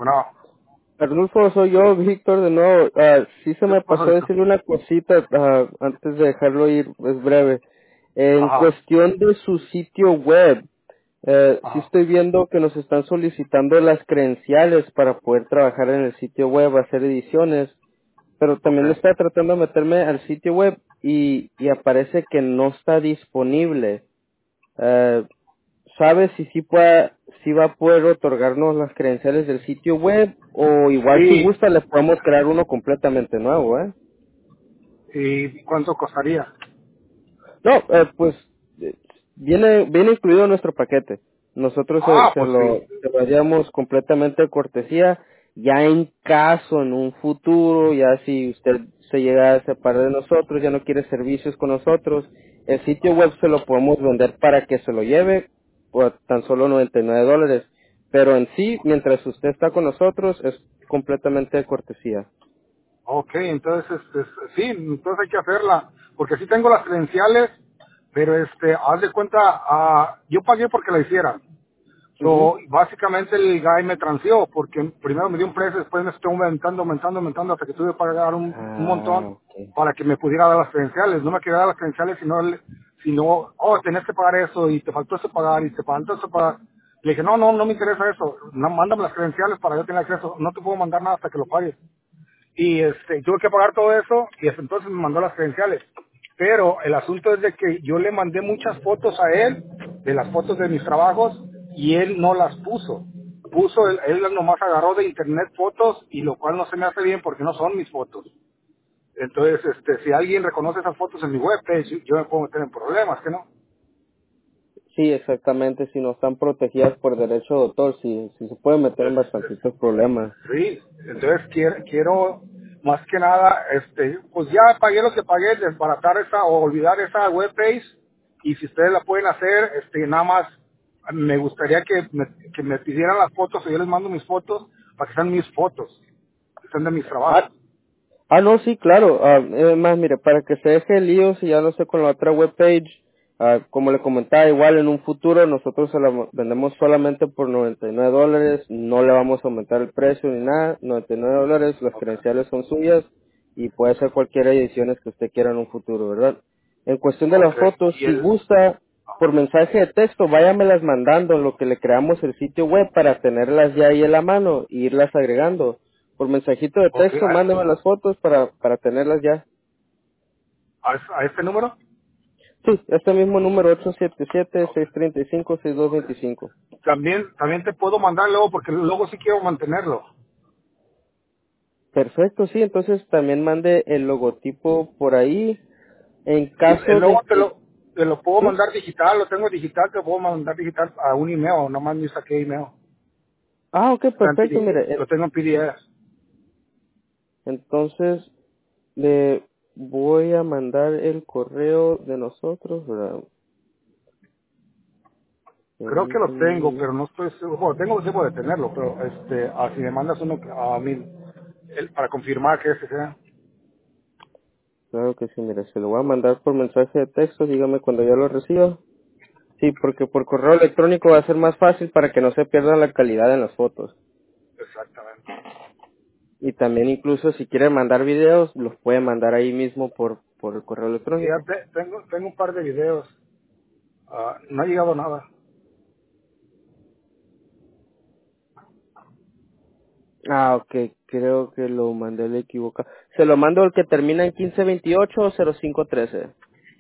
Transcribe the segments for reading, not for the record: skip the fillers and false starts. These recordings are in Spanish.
Bueno, Arnulfo, soy yo, Víctor, de nuevo. Sí se ¿qué me pasa, pasó Víctor? decirle una cosita antes de dejarlo ir, es breve. En Ajá, cuestión de su sitio web, sí ajá, estoy viendo que nos están solicitando las credenciales para poder trabajar en el sitio web, hacer ediciones, pero ok. también está tratando de meterme al sitio web y aparece que no está disponible. Eh, ¿Sabe si va a poder otorgarnos las credenciales del sitio web o igual si Sí, gusta le podemos crear uno completamente nuevo, eh? ¿y cuánto costaría? No, pues eh, viene incluido en nuestro paquete. Nosotros Ah, pues sí. se lo haríamos completamente de cortesía. Ya en caso, en un futuro, ya si usted se llega a separar de nosotros, ya no quiere servicios con nosotros, el sitio web Ajá. se lo podemos vender para que se lo lleve por tan solo $99. Pero en sí, mientras usted está con nosotros, es completamente de cortesía. Ok, entonces, sí, entonces hay que hacerla, porque sí tengo las credenciales, pero haz de cuenta, yo pagué porque la hiciera. Ujú. So, básicamente el guy me transeó, porque primero me dio un precio, después me estuvo aumentando, hasta que tuve que pagar un Ah, montón ok. para que me pudiera dar las credenciales. No me quería dar las credenciales, sino, oh, tenés que pagar eso, y te faltó eso pagar, y te faltó eso pagar. Le dije, no me interesa eso, no, mándame las credenciales para yo tener acceso, no te puedo mandar nada hasta que lo pagues. Y tuve que pagar todo eso y hasta entonces me mandó las credenciales. Pero el asunto es de que yo le mandé muchas fotos a él, de las fotos de mis trabajos, y él no las puso. Él nomás agarró de internet fotos, y lo cual no se me hace bien porque no son mis fotos. Entonces, si alguien reconoce esas fotos en mi webpage, yo me puedo meter en problemas, ¿que no? Sí, exactamente, si no están protegidas por derecho de autor, sí se pueden meter en bastantitos problemas. Sí, entonces quiero más que nada, pues ya pagué lo que pagué, desbaratar esa o olvidar esa webpage, y si ustedes la pueden hacer, nada más me gustaría que me pidieran las fotos, o yo les mando mis fotos para que sean mis fotos, que sean de mis Ah, trabajos. no, sí, claro. Más, mire, para que se deje el lío, si ya no sé con la otra webpage, como le comentaba, igual en un futuro nosotros se la vendemos solamente por $99, no le vamos a aumentar el precio ni nada, $99, las Okay. credenciales son suyas y puede ser cualquier ediciones que usted quiera en un futuro, ¿verdad? En cuestión de las Okay. fotos, Y si gusta, por mensaje de texto, váyamelas mandando en lo que le creamos el sitio web para tenerlas ya ahí en la mano e irlas agregando. Por mensajito de okay, texto, mándame las fotos para tenerlas ya. a este número Sí, este mismo número 877-635-6225. también te puedo mandar luego, porque luego sí quiero mantenerlo. Perfecto, sí, entonces también mande el logotipo por ahí. En Sí, caso luego de que... te lo puedo ¿Sí? mandar digital, lo tengo digital, te lo puedo mandar digital a un email, nomás me saqué email. Ah, ok, Está en perfecto, PDF, mire. lo tengo en PDF. Entonces, le voy a mandar el correo de nosotros, ¿verdad? Creo que lo tengo, Permítame. pero no estoy seguro. Bueno, tengo tiempo de tenerlo, pero si me mandas uno a mí, para confirmar que ese sea. Claro que sí, mire, se lo voy a mandar por mensaje de texto, dígame cuando ya lo reciba. Sí, porque por correo electrónico va a ser más fácil para que no se pierda la calidad en las fotos. Exactamente. Y también incluso si quiere mandar videos, los puede mandar ahí mismo por el correo Sí, ya electrónico. tengo un par de videos. No ha llegado nada. Ah, ok, creo que lo mandé el equivocado. ¿Se lo mando el que termina en 1528 o 0513?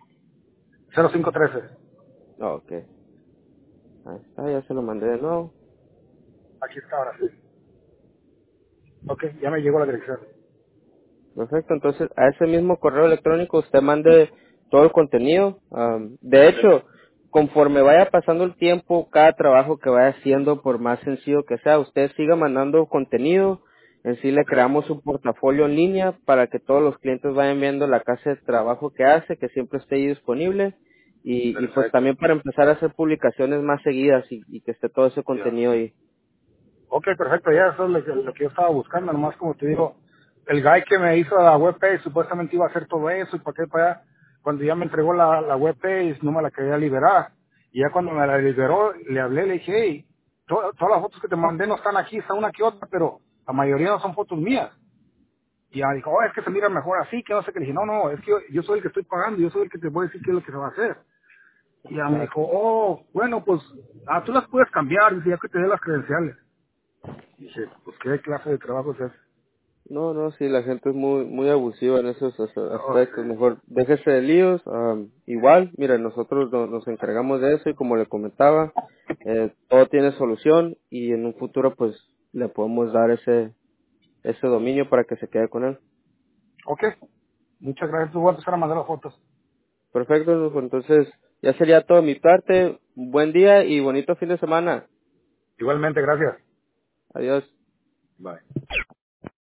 0513. Ah, ok, ahí está, ya se lo mandé de nuevo. Aquí está ahora sí. Ok, ya me llegó la dirección. Perfecto, entonces a ese mismo correo electrónico usted mande todo el contenido. De Ok. hecho, conforme vaya pasando el tiempo, cada trabajo que vaya haciendo, por más sencillo que sea, usted siga mandando contenido. En sí le Ok. creamos un portafolio en línea para que todos los clientes vayan viendo la clase de trabajo que hace, que siempre esté ahí disponible. Y pues Perfecto. también para empezar a hacer publicaciones más seguidas y que esté todo ese Ya. contenido ahí. Ok, perfecto, ya eso es lo que yo estaba buscando, nomás como te digo, el guy que me hizo la webpage supuestamente iba a hacer todo eso, y para qué para allá. Cuando ya me entregó la webpage no me la quería liberar, y ya cuando me la liberó le hablé, le dije, hey, todas las fotos que te mandé no están aquí, está una que otra, pero la mayoría no son fotos mías. Y ya dijo, es que se mira mejor así, que no sé qué. Le dije, no, es que yo soy el que estoy pagando, yo soy el que te voy a decir qué es lo que se va a hacer. Y ya me dijo, bueno, pues, tú las puedes cambiar, dice, ya que te dé las credenciales. Y dije, pues, ¿qué clase de trabajo es ese? No, no, sí, la gente es muy abusiva en esos Oh, aspectos. Mejor déjese de líos. Igual, mira, nosotros nos encargamos de eso y como le comentaba, todo tiene solución y en un futuro pues le podemos dar ese dominio para que se quede con él. ok, muchas gracias, tú voy a empezar a mandar las fotos. Perfecto, Rufo, entonces ya sería todo de mi parte. Buen día y bonito fin de semana. Igualmente, gracias. Adiós. Bye.